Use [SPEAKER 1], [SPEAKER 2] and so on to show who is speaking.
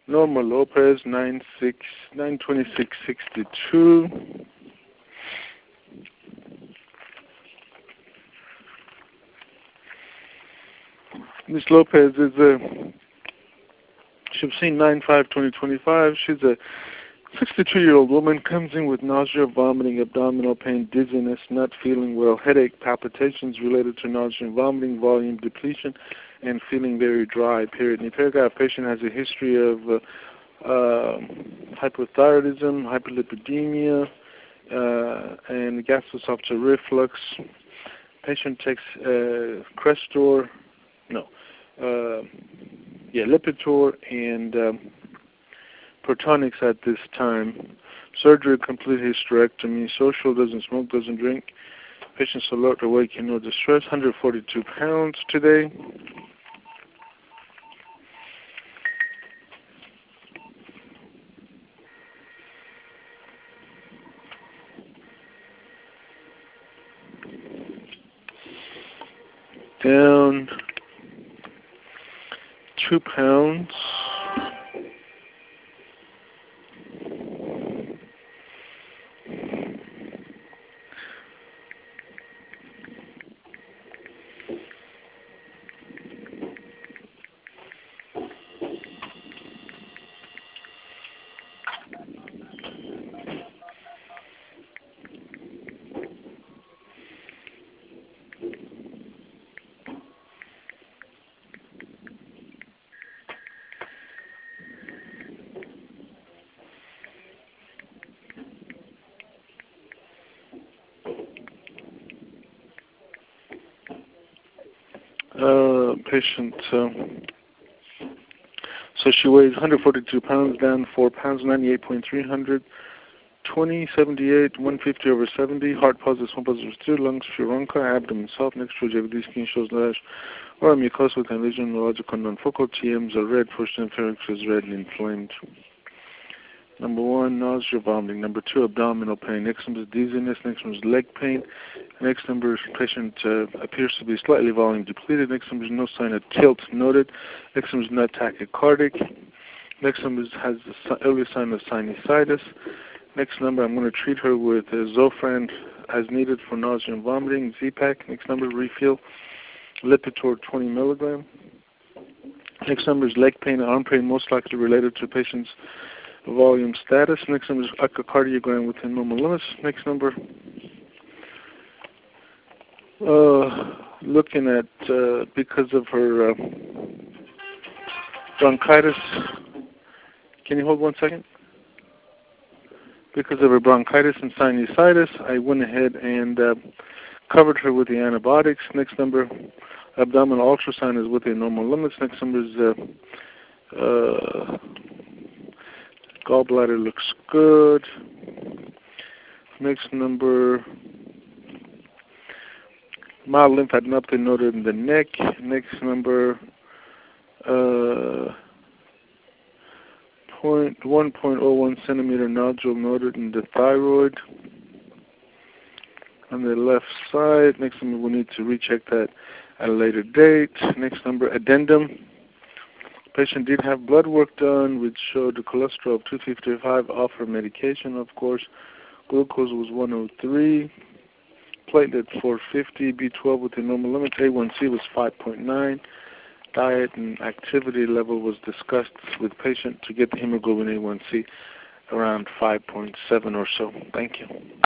[SPEAKER 1] Norma Lopez, 92662. Miss Lopez is she was seen 9/5/2025. She's a 62-year-old woman, comes in with nausea, vomiting, abdominal pain, dizziness, not feeling well, headache, palpitations related to nausea and vomiting, volume depletion, and feeling very dry, period. In the paragraph, patient has a history of hypothyroidism, hyperlipidemia, and gastroesophageal reflux. Patient takes Crestor, Lipitor, and Protonix at this time. Surgery, complete hysterectomy. Social, doesn't smoke, doesn't drink. Patient's alert, awake, and no distress. 142 pounds today. Down 2 pounds. Patient, so she weighs 142 pounds, down 4 pounds, 98.300, 2078, 150 over 70, heart positive, small positive, 2, lungs, furonca, abdomen soft, next to JVD, skin shows lash, or mucosa with lesion, neurological non-focal, TMs are red, first pharynx is red and inflamed. Number 1, nausea, vomiting. Number 2, abdominal pain. Next number is dizziness. Next number is leg pain. Next number, patient appears to be slightly volume depleted. Next number is no sign of tilt noted. Next number is not tachycardic. Next number has the early sign of sinusitis. Next number, I'm going to treat her with Zofran as needed for nausea and vomiting. Z-Pak. Next number, refill. Lipitor 20 milligram. Next number is leg pain and arm pain, most likely related to patient's volume status. Next number is echocardiogram within normal limits. Next number, looking at, because of her bronchitis, can you hold 1 second? Because of her bronchitis and sinusitis, I went ahead and covered her with the antibiotics. Next number, abdominal ultrasound is within normal limits. Next number is gallbladder looks good. Next number, mild lymphadenopathy noted in the neck. Next number, 1.01 centimeter nodule noted in the thyroid on the left side. Next number, we need to recheck that at a later date. Next number, addendum. Patient did have blood work done, which showed the cholesterol of 255, offer medication, of course. Glucose was 103, platelet 450, B12 within normal limits, A1C was 5.9. Diet and activity level was discussed with patient to get the hemoglobin A1C around 5.7 or so. Thank you.